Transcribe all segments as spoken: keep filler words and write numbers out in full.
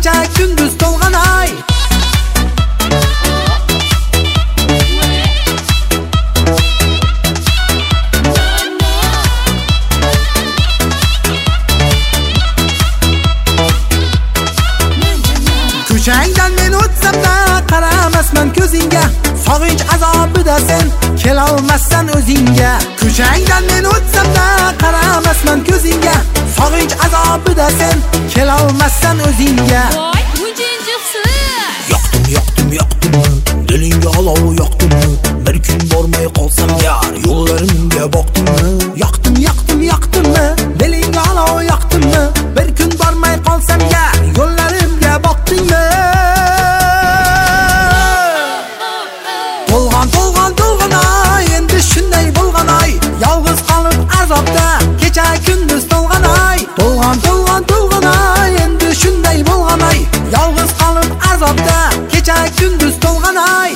kecha kunduz to'lg'an ay. Ko'changdan men o'tsam-da qaramasman ko'zingga, sog'inch azobida sen kelolmassan o'zingga. Ko'changdan men o'tsam-da qaramasman ko'zingga, sog'inch azobida sen kelolmassan o'zingga. Voy, buncha injiqsiz. Yoqdim, yoqdim, yoqdim, dilingga olov yoqdim. Bir kun bormay qolsam yar, yo'llarimga boqdimmi? Yoqdim, yoqdim, yoqdimmi? Dilingga olov yoqdimmi? Bir kun bormay qolsam yar, yo'llarimga boqdingmi? To'lg'an, to'lg'an, to'lg'an ay, endi shunday bo'lgan ay. Yolg'iz qolib azobda kecha kunduz to'lg'an ay. To'lg'an, to'lg'an, to'lg'an ay, endi shunday bo'lgan ay. Yolg'iz qolib azobda kecha kunduz to'lg'an ay.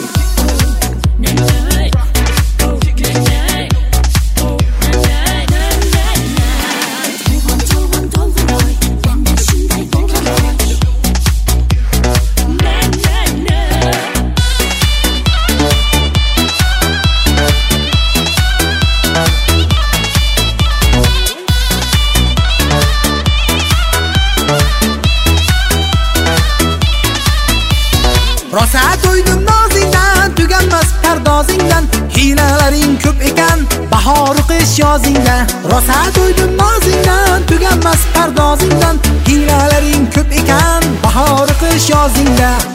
Rosa to'ydim nozingdan, tuganmas pardozingdan, hiylalaring ko'p ekan, bahor qish yozingda. Rosa to'ydim nozingdan, tuganmas pardozingdan, hiylalaring ko'p ekan, bahor qish yozingda.